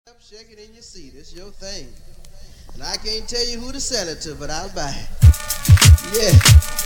Up, shake it in your seat. It's your thing. And I can't tell you who to sell it to, but I'll buy it. Yeah.